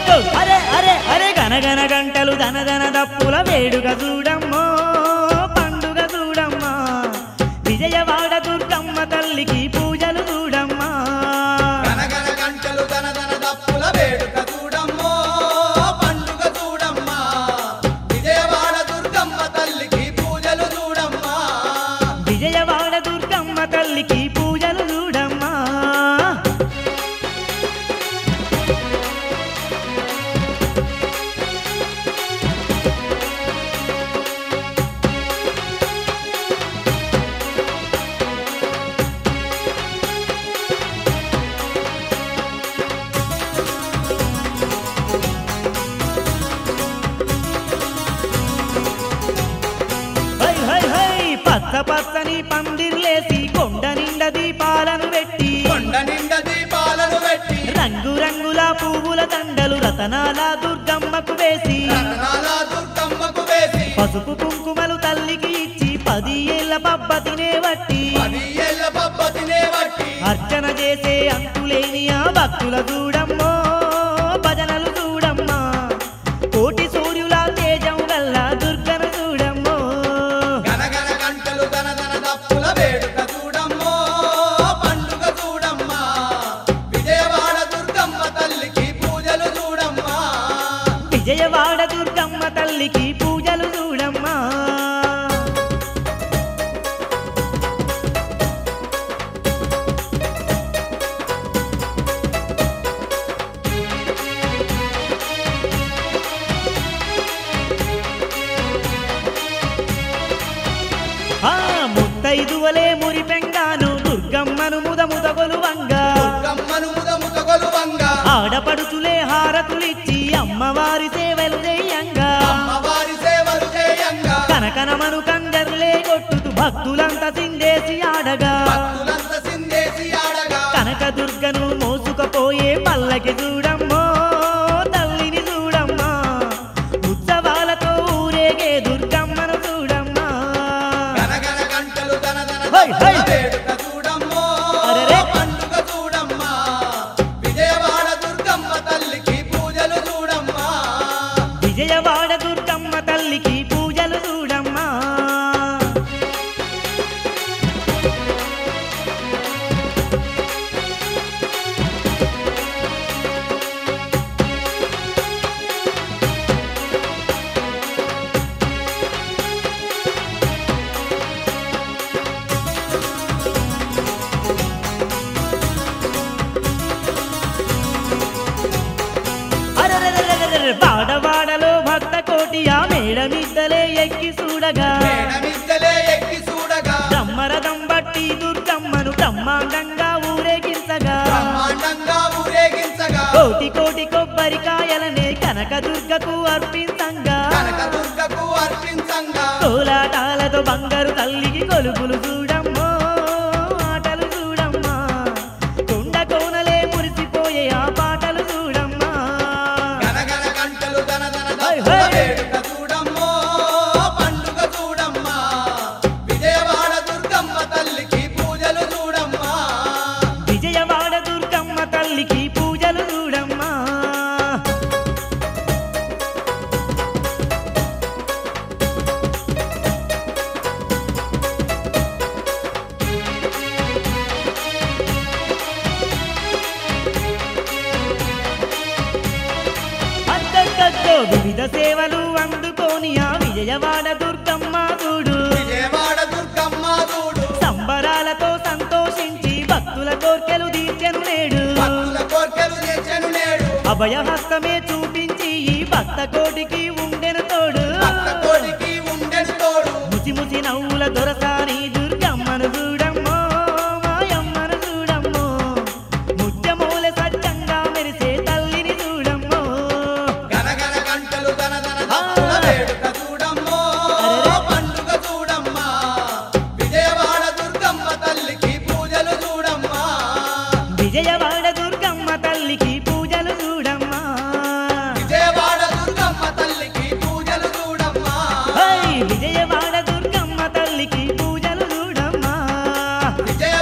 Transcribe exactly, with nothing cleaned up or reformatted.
గగ్గో అరే అరే అరే గనగన గంటలు దనదన దప్పుల వేడుక చూడమ్మో పండుగ చూడమ్మా విజయవాడ దుర్గమ్మ తల్లికి పూజలు చూడమ్మా గనగన గంటలు దనదన దప్పుల వేడుక చూడమ్మో పండుగ చూడమ్మా విజయవాడ దుర్గమ్మ తల్లికి పూజలు చూడమ్మా విజయవాడ దుర్గమ్మ తల్లికి పూజలు చూడమ్మా హై హై హై పచ్చ పచ్చని పందిర్లేసి కొండ నిండా దీపాలను పెట్టి కొండ నిండా దీపాలను పెట్టి రంగు రంగుల పువ్వుల దండలు రతనాల దుర్గమ్మకు వేసి రతనాల దుర్గమ్మకు వేసి పసుపు కుంకుమలు తల్లికి ఇచ్చి పది ఏళ్ల పబ్బతినే వట్టి పది ఏళ్ల పబ్బతినే బట్టి అర్చన చేసే అంతులేని ఆ భక్తుల చూడమ్మో భజనలు చూడమ్మా కోటి సూర్యుల తేజం గల్ల దుర్గను చూడమ్మో గనగన గంటలు దనదన దప్పుల వేడుక చూడమ్మో పండుగ చూడమ్మా విజయవాడ దుర్గమ్మ తల్లికి పూజలు చూడమ్మా విజయవాడ దుర్గమ్మ తల్లికి పూజలు చూడమ్మా ఆ ముత్తైదువలే మురిపెంగాను దుర్గమ్మను ముద ముదగొలువంగా దుర్గమ్మను ముద ముతగొలువంగా ఆడపడుచులే హారతులిచ్చి అమ్మవారి సేవలు చేయంగా అమ్మవారి సేవలు చేయంగా కనకనమను కంగర్లే కొట్టుతూ భక్తులంతా సిందేసి ఆడగా భక్తులంతా సిందేసి ఆడగా కనక దుర్గను మోసుకపోయే పల్లకి చూడమ్మో తల్లిని చూడమ్మా ఉత్సవాలతో ఊరేగే దుర్గమ్మను చూడమ్మా గనగన గంటలు దనదన హై, హై. దప్పుల వేడుక చూడమ్మో అరెరే. పండుగ చూడమ్మా విజయవాడ దుర్గమ్మ తల్లికి పూజలు చూడమ్మా విజయవాడ దుర్గమ్మ తల్లికి పూజలు చూడమ్మా అరెరెరెరెరెరె, వాడవాడలో భక్త కోటి ఆ మేడమిద్దలే ఎక్కి చూడగా మేడమిద్దలే ఎక్కి చూడగా బ్రహ్మరథం బట్టి దుర్గమ్మను బ్రహ్మాండంగా ఊరేగించగా బ్రహ్మాండంగా ఊరేగించగా కోటి కోటి కొబ్బరికాయలనే కనక దుర్గకు అర్పించంగా కనక దుర్గకు అర్పించంగా కోలాటాలతో బంగారు తల్లికి కొలుపులు చూడమ్మో ఆటలు చూడమ్మా కొండ కోనలే మురిసిపోయే ఆ పాటలు చూడమ్మా గనగన గంటలు దనదన హై, దప్పుల హై. వేడుక చూడమ్మో పండుగ చూడమ్మా విజయవాడ దుర్గమ్మ తల్లికి పూజలు చూడమ్మా విజయవాడ దుర్గమ్మ తల్లికి పూజలు చూడమ్మా అద్దద్దద్దో వివిధ సేవలు అందుకోని ఆ విజయవాడ దుర్గమ్మ చూడు విజయవాడ దుర్గమ్మ చూడు సంబరాలతో సంతోషించి భక్తుల కోర్కెలు తీర్చెను నేడు భక్తుల కోర్కెలు తీర్చెను నేడు అభయహస్తమే చూపించి ఈ భక్త కోటికి ఉండెను తోడు భక్త కోటికి ఉండెను తోడు ముసి ముసి నవ్వుల దొరసాని దుర్గమ్మను చూడమ్మో మాయమ్మను చూడమ్మో ముత్యమూల సత్యంగా మెరిసే తల్లిని చూడమ్మో గనగన గంటలు దనదన దప్పుల వేడుక చూడమ్మో అరెరే. పండుగ చూడమ్మా విజయవాడ దుర్గమ్మ తల్లికి పూజలు చూడమ్మా విజయవాడ దుర్గమ్మ తల్లికి పూజలు చూడమ్మా విజయవాడ దుర్గమ్మ తల్లికి పూజలు చూడమ్మా హై విజయవాడ దుర్గమ్మ తల్లికి పూజలు చూడమ్మా విజయ